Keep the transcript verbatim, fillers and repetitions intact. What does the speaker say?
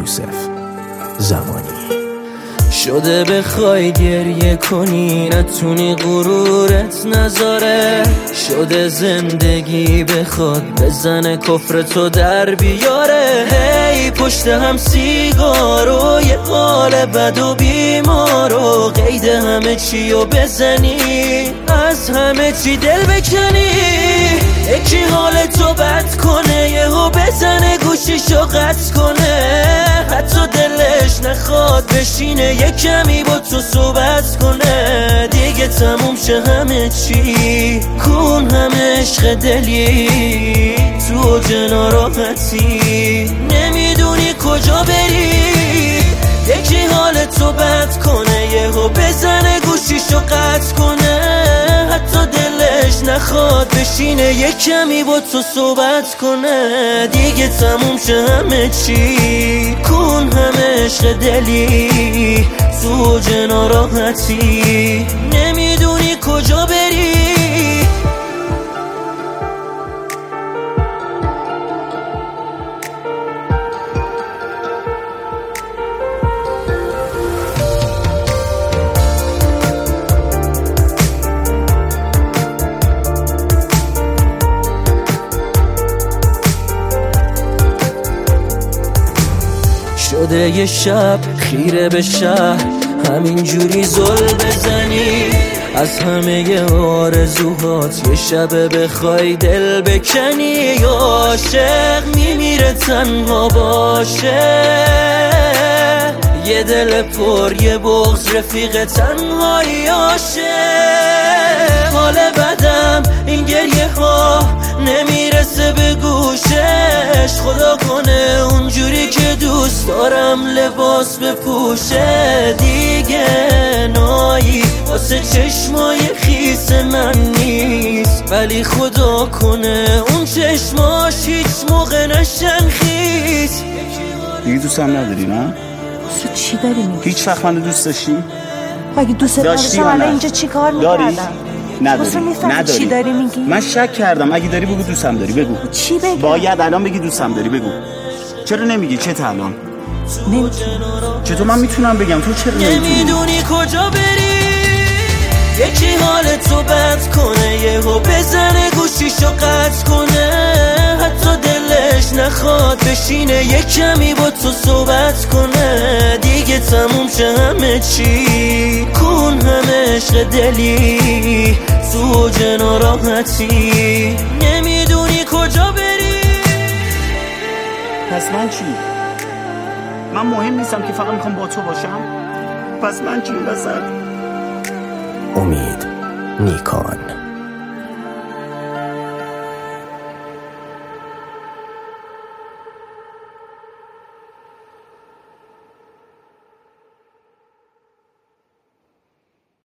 یوسف زمانی. شده بخوای گریه کنی نتونی غرورت نذاره، شده زندگی بخواد بزنه کفر تو در بیاره. هی پشت هم سیگارو یه حال بد و بیمارو، قید همه چی رو بزنی از همه چی دل بکنی. یکی حال تو بد کنه یهو بزنه گوشیشو قطع کنه، حتی دلش نخواد بشینه یه کمی با تو صحبت کنه. دیگه تموم شه همه چی، کن همه عشق دلی تو اوج ناراحتی، نمیدونی کجا بری. یکی حال تو بد کنه یهو بزنه گوشیشو قطع کنه، حتی دلش نخواد بشینه یه کمی با تو صحبت کنه. دیگه تموم شه همه چی، کن همه عشق دلی تو اوج ناراحتی، نمیدونی کجا بری. شده یه شب خیره به شهر همینجوری زل بزنی، از همه آرزوهات یه شب بخوای دل بکنی. یا عاشق میمیره تنها باشه، یه دل پر یه بغض رفیق تنهایی عاشق. حال بدم این گریه ها نمیرسه به گوشش، خدا کنه اونجوری که دوست دارم لباس بپوشه. دیگه نایی واسه چشمای خیس من نیست، ولی خدا کنه اون چشماش هیچ موقع نشن خیس. دیگه دوست هم نداری نه؟ تو چی داری میگی؟ هیچ وقت منو دوست داشتی؟ اگه دوست داشتی حالا اینجا چی کار میکردم؟ نداری؟ نداری؟ چی داری میگی؟ من شک کردم، اگه داری بگو دوستم داری، بگو. چی بگم؟ باید الان بگی دوستم داری، بگو. چرا نمیگی؟ چه تا الان؟ نمیتونم. چطور من میتونم بگم تو چرا نمیتونی؟ نمیدونی کجا بری. یکی حال تو بد کنه یهو بزنه گوشیشو قطع کنه، حتی دلش نخواد بشینه یه کمی با تو صحبت کنه. دیگه تموم شه همه چی، کن همه عشق دلی تو اوج ناراحتی، نمیدونی کجا بری. پس من چی؟ من مهم نیستم که فقط میخوام با تو باشم؟ پس من چی این وسط؟ امید نیکان.